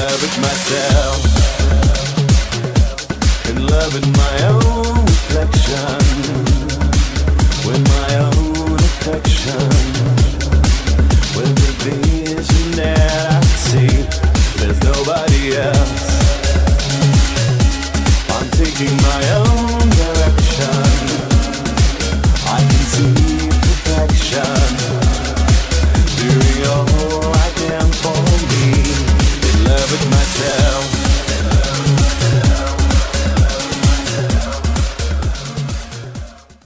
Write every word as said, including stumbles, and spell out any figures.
love with myself, in love with my own reflection, with my own affection, with the vision that I see. There's nobody else. I'm taking my